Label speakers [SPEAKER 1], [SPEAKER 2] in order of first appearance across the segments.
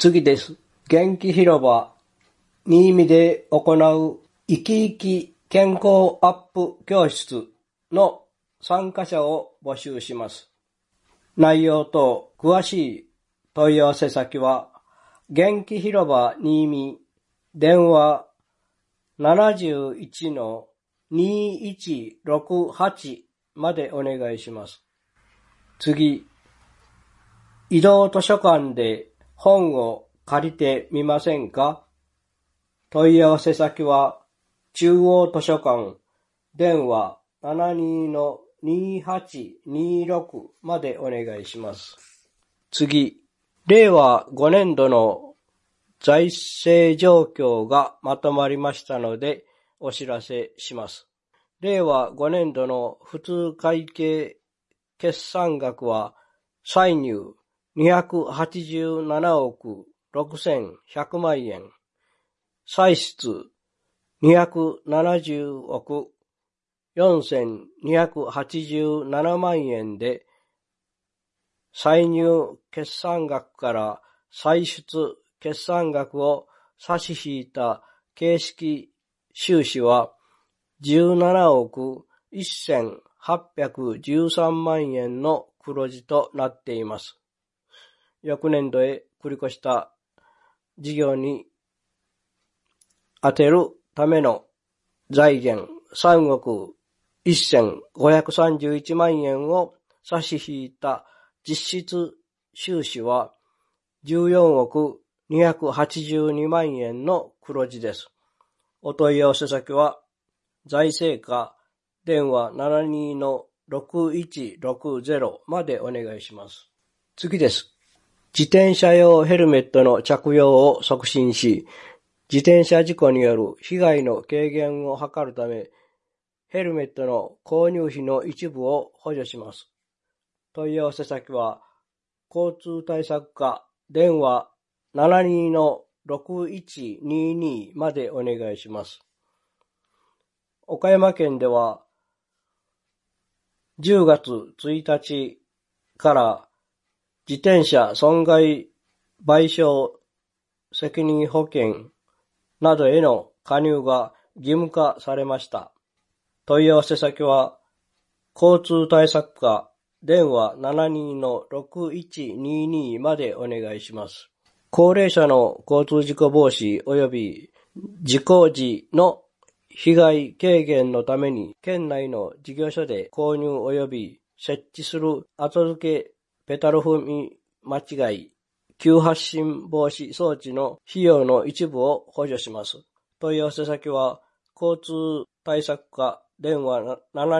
[SPEAKER 1] 次です。元気広場新見で行う生き生き健康アップ教室の参加者を募集します。内容と詳しい問い合わせ先は、元気広場新見電話 71-2168 までお願いします。次、移動図書館で本を借りてみませんか？問い合わせ先は、中央図書館電話 72-2826 までお願いします。次、令和5年度の財政状況がまとまりましたのでお知らせします。令和5年度の普通会計決算額は歳入287億6100万円、歳出270億4287万円で、歳入決算額から歳出決算額を差し引いた形式収支は17億1813万円の黒字となっています。翌年度へ繰り越した事業に充てるための財源3億1531万円を差し引いた実質収支は14億282万円の黒字です。お問い合わせ先は財政課電話 72-6160 までお願いします。次です。自転車用ヘルメットの着用を促進し、自転車事故による被害の軽減を図るため、ヘルメットの購入費の一部を補助します。問い合わせ先は、交通対策課電話 72-6122 までお願いします。岡山県では、10月1日から自転車損害賠償責任保険などへの加入が義務化されました。問い合わせ先は、交通対策課電話 72-6122 までお願いします。高齢者の交通事故防止及び事故時の被害軽減のために、県内の事業所で購入及び設置する後付けペダル踏み間違い、急発進防止装置の費用の一部を補助します。問い合わせ先は、交通対策課電話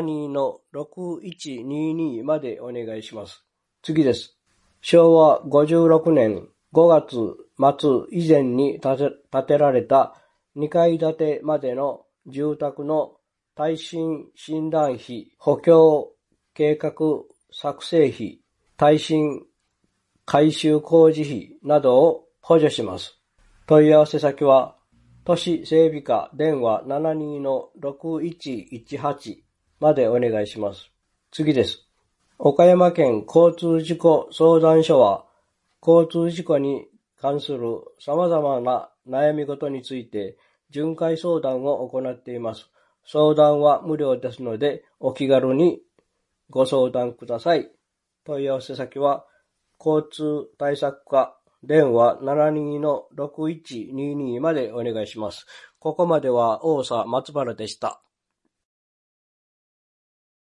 [SPEAKER 1] 72-6122 までお願いします。次です。昭和56年5月末以前に建てられた2階建てまでの住宅の耐震診断費、補強計画作成費、耐震改修工事費などを補助します。問い合わせ先は、都市整備課電話 72-6118 までお願いします。次です。岡山県交通事故相談所は、交通事故に関する様々な悩み事について巡回相談を行っています。相談は無料ですので、お気軽にご相談ください。問い合わせ先は、交通対策課電話 72-6122 までお願いします。ここまでは大佐松原でした。